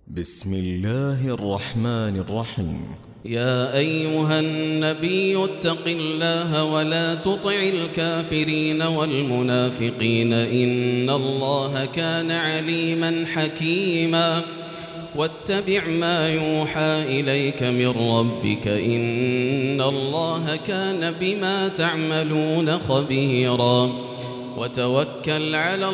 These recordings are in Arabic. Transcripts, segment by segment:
بسم الله الرحمن الرحيم. يا أيها النبي اتق الله ولا تطع الكافرين والمنافقين إن الله كان عليما حكيما واتبع ما يوحى إليك من ربك إن الله كان بما تعملون خبيرا وتوكل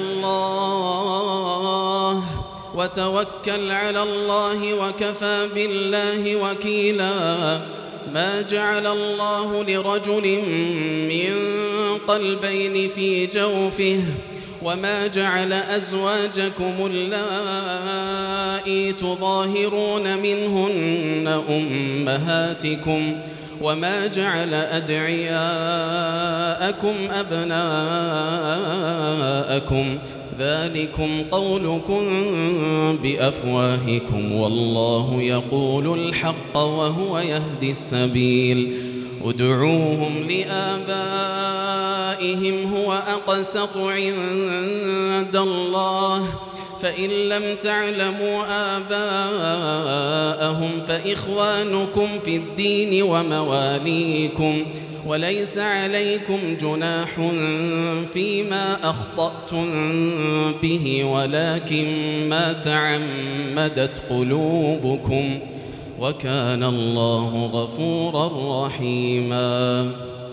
على الله وكفى بالله وكيلا ما جعل الله لرجل من قلبين في جوفه وما جعل أزواجكم اللائي تظاهرون منهن أمهاتكم وما جعل أدعياءكم أبناءكم ذلكم قولكم بأفواهكم والله يقول الحق وهو يهدي السبيل ادعوهم لآبائهم هو أقسط عند الله فإن لم تعلموا آباءهم فإخوانكم في الدين ومواليكم وليس عليكم جناح فيما أخطأتم به ولكن ما تعمدت قلوبكم وكان الله غفورا رحيما.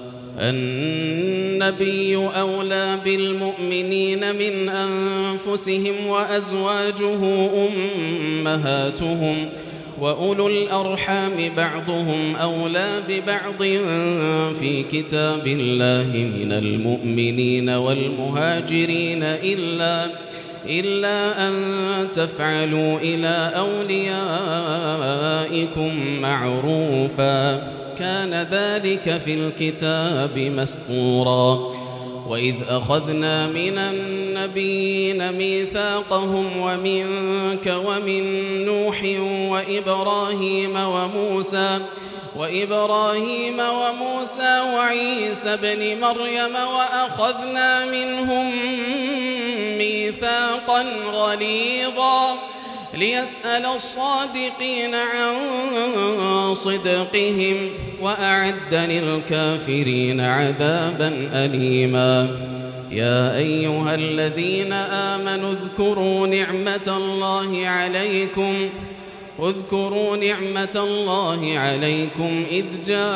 النبي أولى بالمؤمنين من أنفسهم وأزواجه أمهاتهم وأولو الأرحام بعضهم أولى ببعض في كتاب الله من المؤمنين والمهاجرين إلا أن تفعلوا إلى أوليائكم معروفا كان ذلك في الكتاب مسطورا. وإذ أخذنا من النبيين ميثاقهم ومنك ومن نوح وإبراهيم وموسى وعيسى بن مريم وأخذنا منهم ميثاقا غليظا ليسأل الصادقين عن صدقهم وأعد للكافرين عذابا أليما. يا أيها الذين آمنوا اذكروا نعمة الله عليكم إذ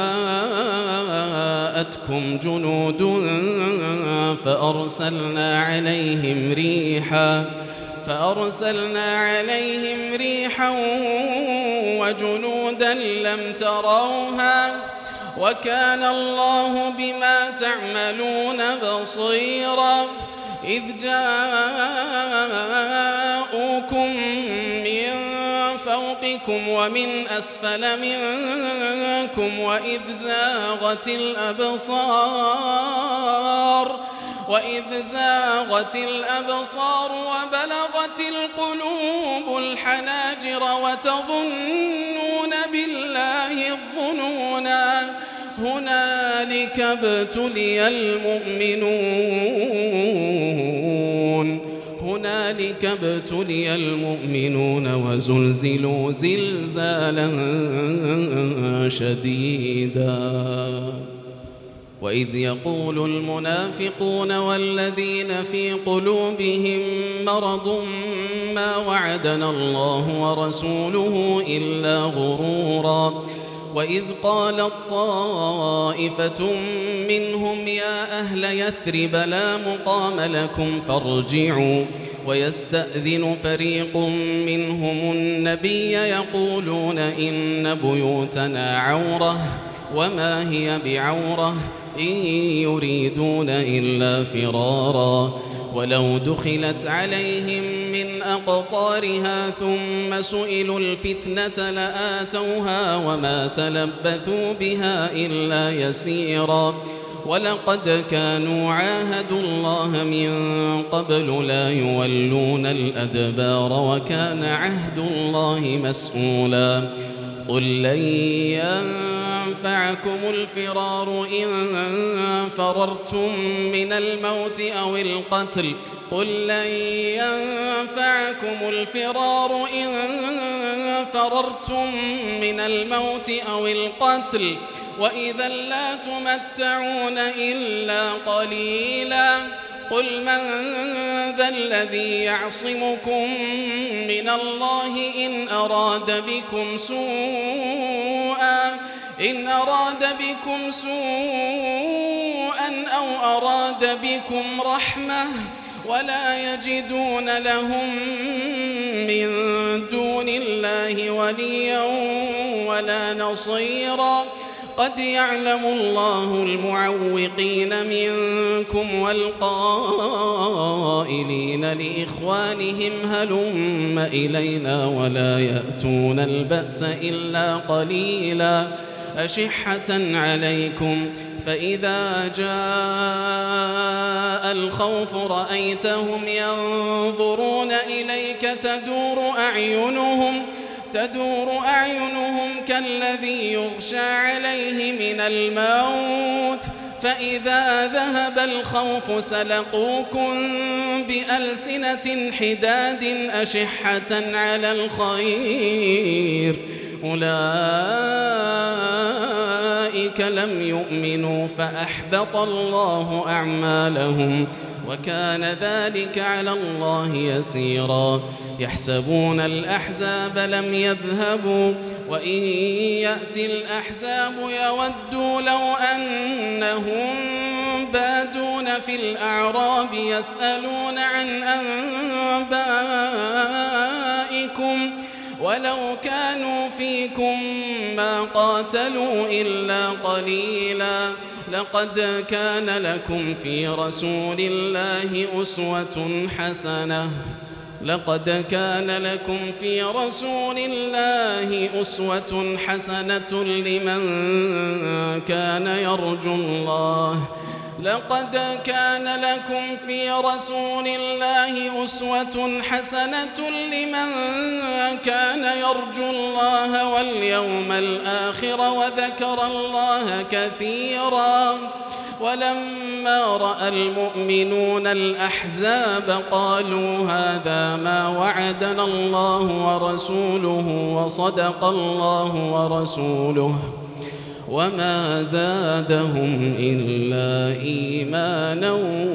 جاءتكم جنود فأرسلنا عليهم ريحا وجنودا لم تروها وكان الله بما تعملون بصيرا. إذ جاءوكم من فوقكم ومن أسفل منكم وإذ زاغت الأبصار وبلغت القلوب الحناجر وتظنون بالله الظنونا هنالك ابتلي المؤمنون وزلزلوا زلزالا شديدا. وإذ يقول المنافقون والذين في قلوبهم مرض ما وعدنا الله ورسوله إلا غرورا. وإذ قالت طائفة منهم يا أهل يثرب لا مقام لكم فارجعوا ويستأذن فريق منهم النبي يقولون إن بيوتنا عورة وما هي بعورة إن يريدون إلا فرارا. ولو دخلت عليهم من أقطارها ثم سئلوا الفتنة لآتوها وما تلبثوا بها إلا يسيرا. ولقد كانوا عاهدوا الله من قبل لا يولون الأدبار وكان عهد الله مسؤولا. قل لن ينفعكم الفرار إن فررتم من الموت أو القتل قل لن ينفعكم الفرار إن فررتم من الموت أو القتل وإذا لا تمتعون إلا قليلا قل من ذا الذي يعصمكم من الله إن أراد بكم سوءا أو أراد بكم رحمة ولا يجدون لهم من دون الله وليا ولا نصيرا قد يعلم الله المعوقين منكم والقائلين لإخوانهم هلم إلينا ولا يأتون البأس إلا قليلا أشحة عليكم فإذا جاء الخوف رأيتهم ينظرون إليك تدور أعينهم كالذي يغشى عليه من الموت فإذا ذهب الخوف سلقوكم بألسنة حداد أشحة على الخير أولئك لم يؤمنوا فأحبط الله أعمالهم وكان ذلك على الله يسيرا يحسبون الأحزاب لم يذهبوا وإن يأتي الأحزاب يودوا لو أنهم بادون في الأعراب يسألون عن أنبائكم ولو كانوا فيكم ما قاتلوا إلا قليلا لقد كان لكم في رسول الله أسوة حسنة لمن كان يرجو الله واليوم الآخر وذكر الله كثيرا ولما رأى المؤمنون الأحزاب قالوا هذا ما وعدنا الله ورسوله وصدق الله ورسوله وما زادهم إلا إيمانا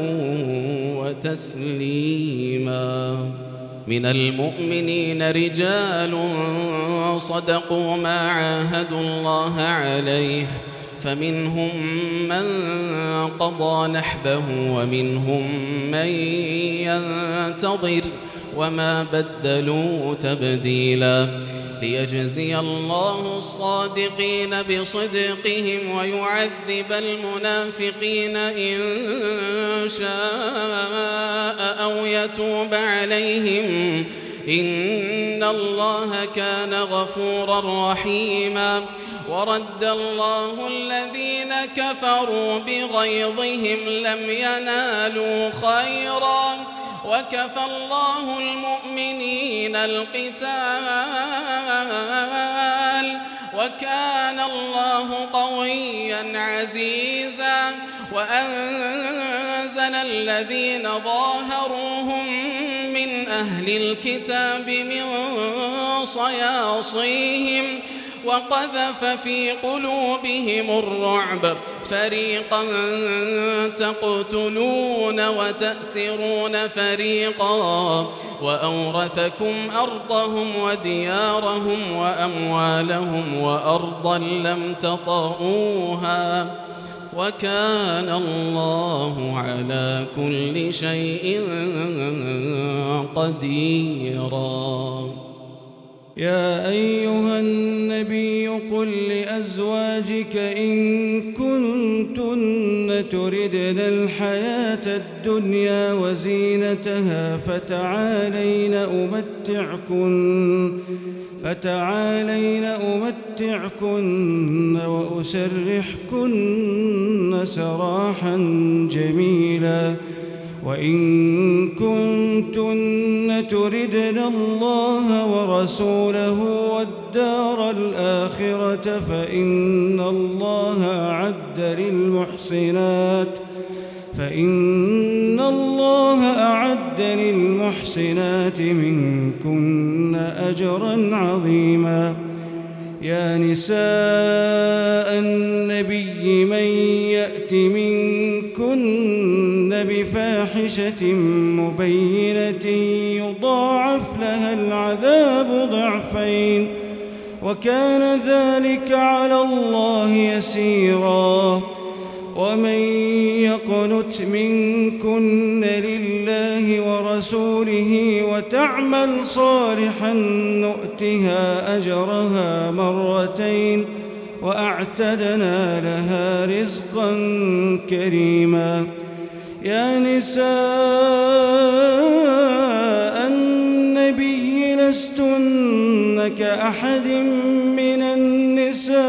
وتسليما من المؤمنين رجال صدقوا ما عاهدوا الله عليه فمنهم من قضى نحبه ومنهم من ينتظر وما بدلوا تبديلا ليجزي الله الصادقين بصدقهم ويعذب المنافقين إن شاء أو يتوب عليهم إن الله كان غفورا رحيما ورد الله الذين كفروا بغيظهم لم ينالوا خيرا وكفى الله المؤمنين القتال وكان الله قويا عزيزا وأنزل الذين ظاهروهم من أهل الكتاب من صياصيهم وقذف في قلوبهم الرعب فريقا تقتلون وتأسرون فريقا وأورثكم أرضهم وديارهم وأموالهم وأرضا لم تطئوها وكان الله على كل شيء قديرا. يا أيها النبي قل لأزواجك إن كنتن تردن الحياة الدنيا وزينتها فتعالين أمتعكن وأسرحكن سراحا جميلا وإن كنتن تردن الله ورسوله والدار الآخرة فإن الله أعد للمحسنات منكن عليكن أجرا عظيما. يا نساء النبي من يأت منكن بفاحشة مبينة يضاعف لها العذاب ضعفين وكان ذلك على الله يسيرا. ومن يقنت منكن لله ورسوله وتعمل صالحا نؤتها أجرها مرتين وأعتدنا لها رزقا كريما. يا نساء النبي لستن كأحد من النساء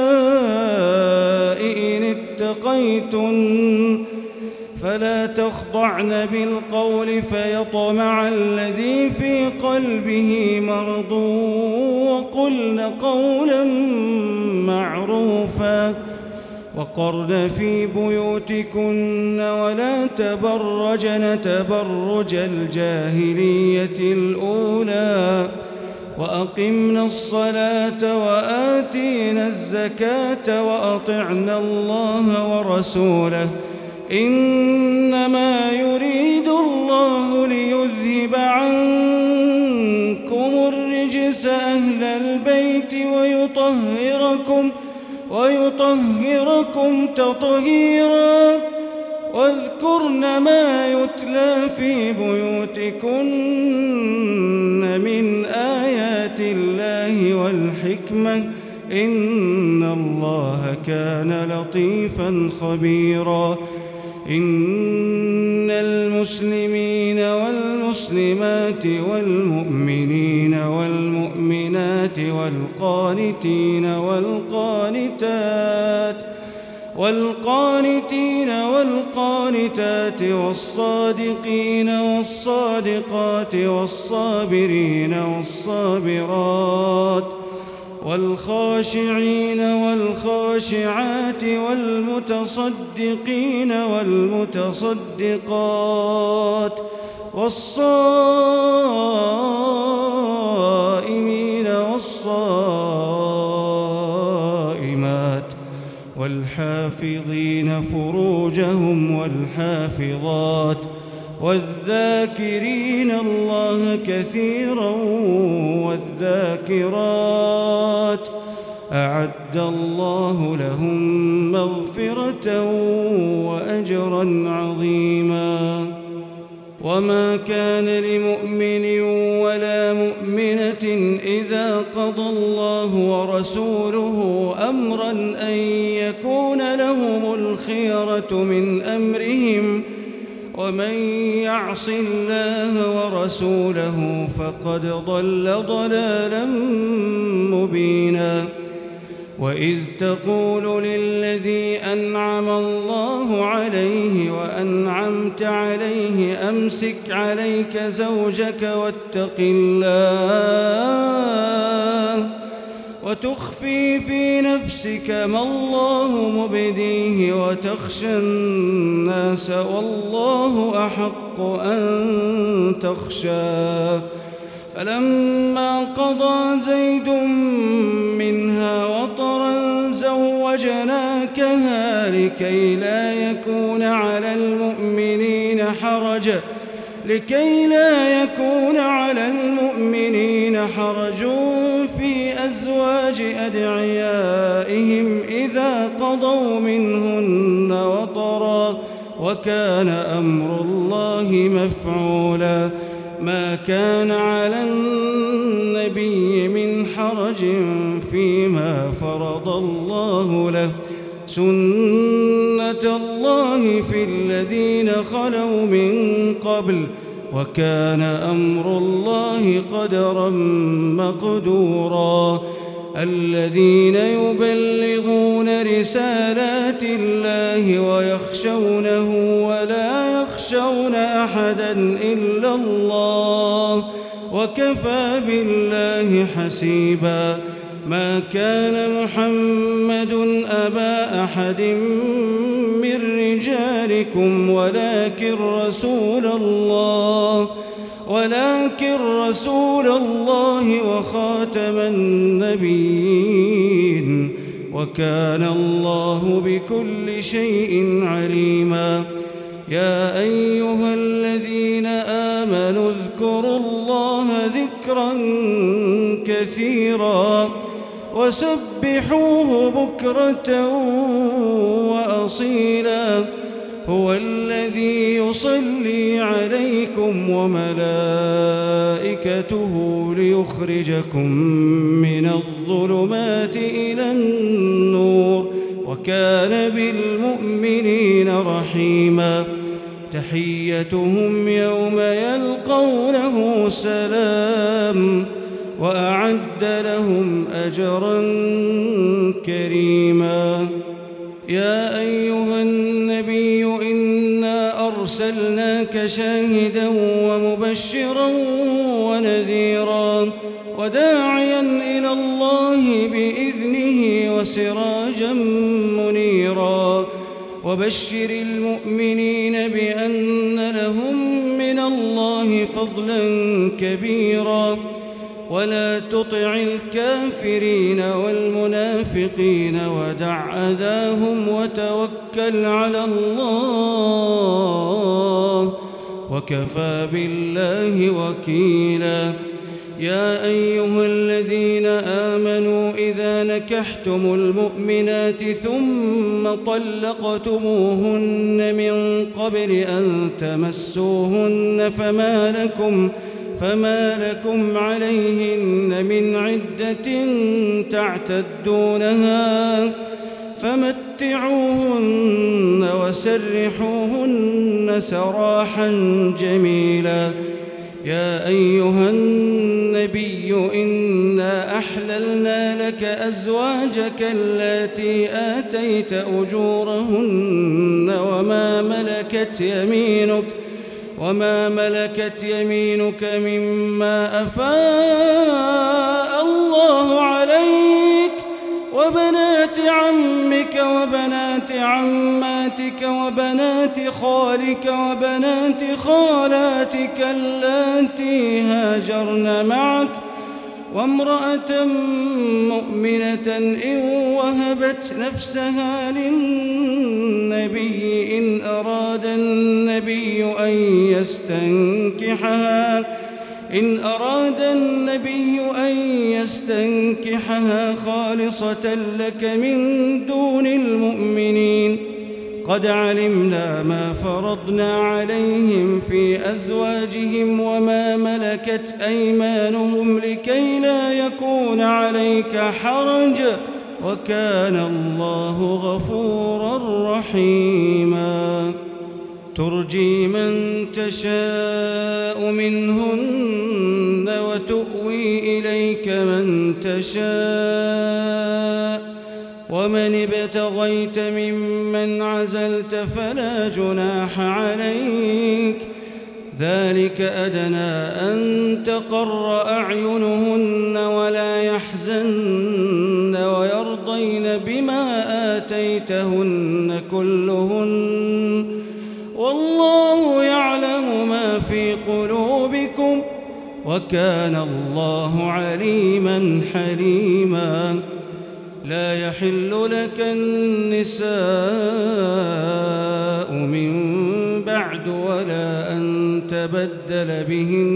إن اتقيتن فلا تخضعن بالقول فيطمع الذي في قلبه مرض وقلن قولا معروفا. وقرن في بيوتكن ولا تبرجن تبرج الجاهلية الأولى وأقمنا الصلاة وآتينا الزكاة وأطعنا الله ورسوله إنما يريد الله ليذهب عنكم الرجس أهل البيت ويطهركم تطهيرا. واذكرن ما يتلى في بيوتكن من آيات الله والحكمة إن الله كان لطيفا خبيرا. إن المسلمين والمسلمات والمؤمنين والمؤمنات والقانتين والقانتات والصادقين والصادقات والصابرين والصابرات والخاشعين والخاشعات والمتصدقين والمتصدقات والصائمين والصائمات والحافظين فروجهم والحافظات والذاكرين الله كثيرا والذاكرات أعد الله لهم مغفرة وأجرا عظيما. وما كان لمؤمن ولا مؤمنة إذا قضى الله ورسوله أمرا أن يكون لهم الخيرة من أمرهم ومن يعص الله ورسوله فقد ضل ضلالا مبينا. وإذ تقول للذي أنعم الله عليه وأنعمت عليه أمسك عليك زوجك واتق الله وتخفي في نفسك ما الله مبديه وتخشى الناس والله أحق أن تخشاه. فلما قضى زيد منها وطرا زوجناكها لكي لا يكون على المؤمنين حرج في أزواج أدعيائهم إذا قضوا منهن وطرا وكان أمر الله مفعولا. ما كان على النبي من حرج فيما فرض الله له سنة الله في الذين خلوا من قبل وكان أمر الله قدرا مقدورا. الذين يبلغون رسالات الله ويخشونه ولا يخشون أحدا إلا الله وكفى بالله حسيبا. ما كان محمد أبا أحد من رجالكم ولكن رسول الله ولكن رسول الله وخاتم النبيين، وكان الله بكل شيء عليما. يا أيها الذين آمنوا اذكروا الله ذكرا كثيرا وسبحوه بكرة وأصيلا. هو الذي يصلي عليكم وملائكته ليخرجكم من الظلمات إلى النور، وكان بالمؤمنين رحيما. تحيتهم يوم يلقونه سلام، وأعد لهم أجرا كريما. يا أيها النبي إنا أرسلناك شاهدا ومبشرا ونذيرا وداعيا إلى الله بإذنه وسراجا منيرا. وبشر المؤمنين بأن لهم من الله فضلا كبيرا. ولا تطع الكافرين والمنافقين ودع أذاهم وتوكل على الله، وكفى بالله وكيلا. يا أيها الذين آمنوا إذا نكحتم المؤمنات ثم طلقتموهن من قبل أن تمسوهن فما لكم عليهن من عدة تعتدونها، فمتعوهن وسرحوهن سراحا جميلا. يا أيها النبي إنا أحللنا لك أزواجك اللاتي آتيت أجورهن وما ملكت يمينك مما أفاء الله عليك، وبنات عمك وبنات عماتك وبنات خالك وبنات خالاتك اللاتي هاجرن معك، وامرأة مؤمنة إن وهبت نفسها للنبي إن أراد النبي أن يستنكحها خالصة لك من دون المؤمنين. قد علمنا ما فرضنا عليهم في أزواجهم وما ملكت أيمانهم لكي لا يكون عليك حرج، وكان الله غفورا رحيما. ترجي من تشاء منهن وتؤوي إليك من تشاء، ومن ابتغيت ممن عزلت فلا جناح عليك. ذلك أدنى أن تقر أعينهن ولا يحزن ويرضين بما آتيتهن كلهن، والله يعلم ما في قلوبكم، وكان الله عليما حليما. لا يحل لك النساء من بعد ولا أن تبدل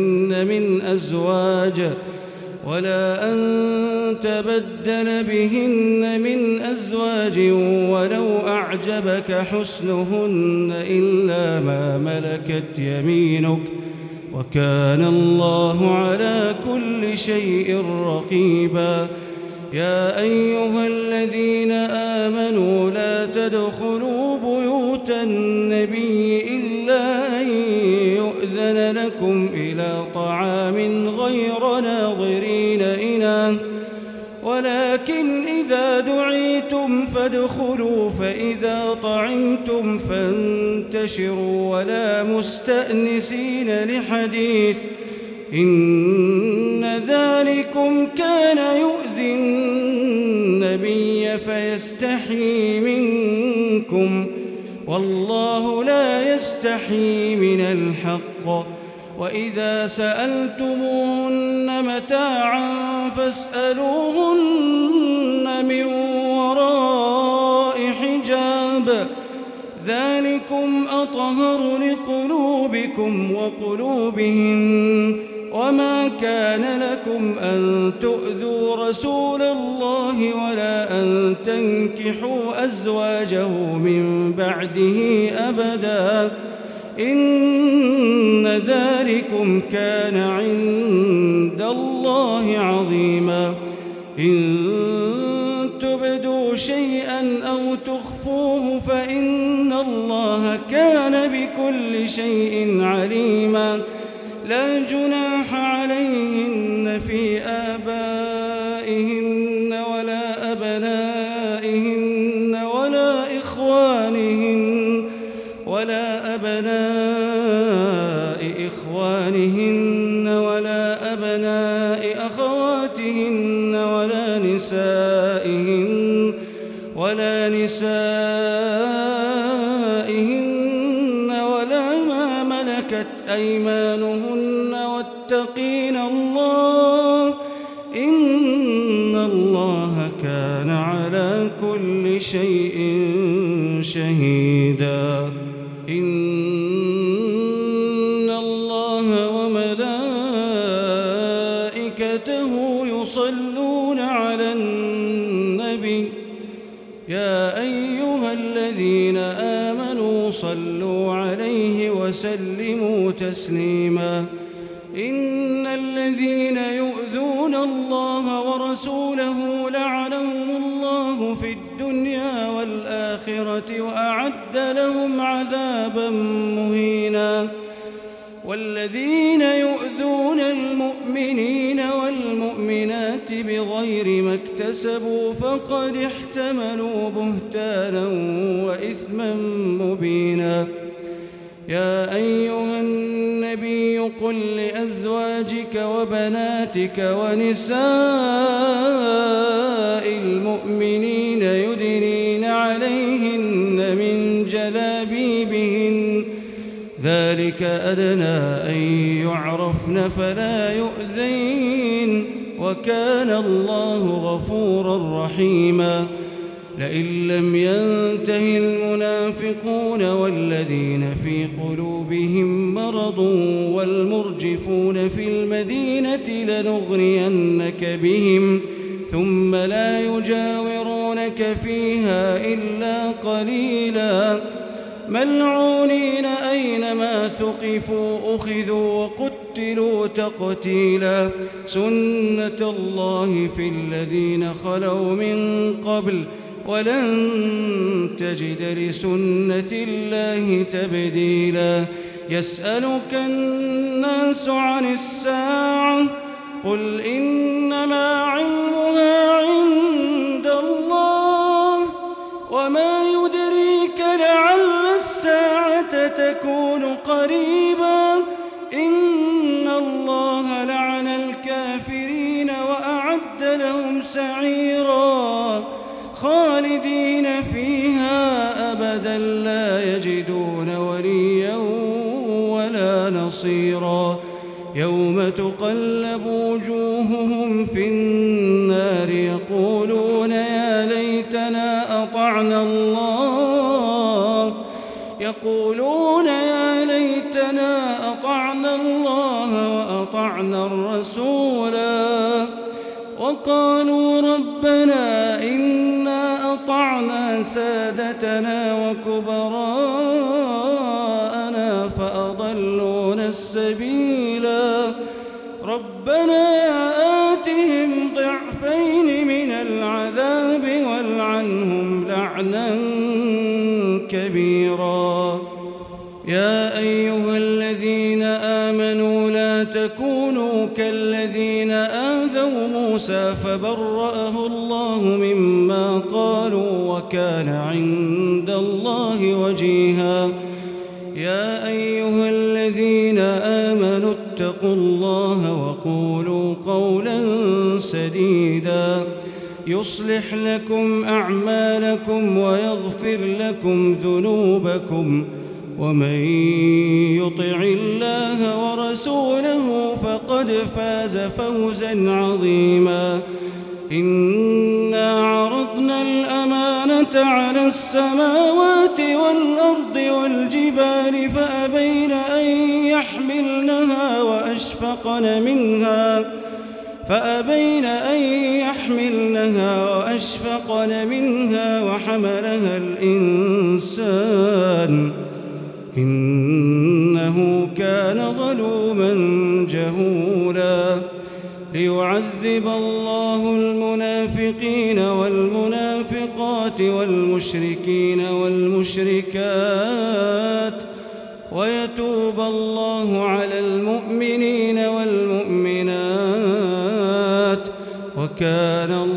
بهن من أزواج ولو أعجبك حسنهن إلا ما ملكت يمينك، وكان الله على كل شيء رقيبا. يا أيها الذين آمنوا لا تدخلوا بيوت النبي إلا أن يؤذن لكم إلى طعام غير ناظرين إناه، ولكن إذا دعيتم فادخلوا، فإذا طعمتم فانتشروا ولا مستأنسين لحديث، إن ذلكم كان يؤذي النبي فيستحيي منكم، والله لا يستحيي من الحق، وإذا سألتموهن متاعا فاسألوهن من وراء حجاب ذلكم أطهر لقلوبكم وقلوبهن وما كان لكم أن تؤذوا رسول الله ولا أن تنكحوا أزواجه من بعده أبدا إن ذلكم كان عند الله عظيما إن تبدوا شيئا أو تخفوه فإن الله كان بكل شيء عليما لا جناح عليهن في آبائهن ولا أبنائهن ولا إخوانهن ولا أبناء أخواتهن ولا نسائهن ولا ما ملكت أيمانهن واتقين الله إن الله كان على كل شيء شهيدا إن الله وملائكته يصلون على النبي يا أيها الذين آمنوا صلوا عليه وسلموا تسليما إن الذين يؤذون الله ورسوله لعنهم الله في الدنيا والآخرة وأعد لهم عذابا مهينا والذين يؤذون المؤمنين والمؤمنات بغير ما اكتسبوا فقد احتملوا بهتانا وإثما مبينا يا أيها النبي قل لأزواجك وبناتك ونساء المؤمنين يدنين عليهن من جلابيبهن ذلك أدنى أن يعرفن فلا يؤذين وكان الله غفورا رحيما لئن لم ينته المنافقون والذين في قلوبهم مرض والمرجفون في المدينة لنغرينك بهم ثم لا يجاورونك فيها إلا قليلا ملعونين أينما ثقفوا أخذوا وقتلوا تقتيلا سنة الله في الذين خلوا من قبل ولن تجد لسنة الله تبديلا يسألك الناس عن الساعة قل إنما علمها عند الله وما يدريك لعل الساعة تكون قريبا إن الله لعن الكافرين وأعد لهم سعيرا خالدين فيها أبدا لا يجدون وليا ولا نصيرا يوم تقلب وجوههم في النار يقولون يا ليتنا أطعنا الله وأطعنا الرسولا وقالوا ربنا إنا أطعنا سادتنا وكبراءنا فأضلونا السبيلا ربنا آتهم ضعفين من العذاب والعنهم لعنا كبيرا يا أيها الذين آمنوا لا تكونوا كالذين آذوا موسى فبرأه الله مما قالوا وكان عند الله وجيها يا أيها الذين آمنوا اتقوا الله وقولوا قولا سديدا يصلح لكم أعمالكم ويغفر لكم ذنوبكم ومن يطع الله ورسوله فقد فاز فوزا عظيما إنا عرضنا الأمانة على السماوات والأرض والجبال فأبين أن يحملنها وأشفقن منها وحملها الإنسان إنه كان ظلوما جهولا ليعذب الله المنافقين والمنافقات والمشركين والمشركات ويتوب الله على المؤمنين والمؤمنات وكان الله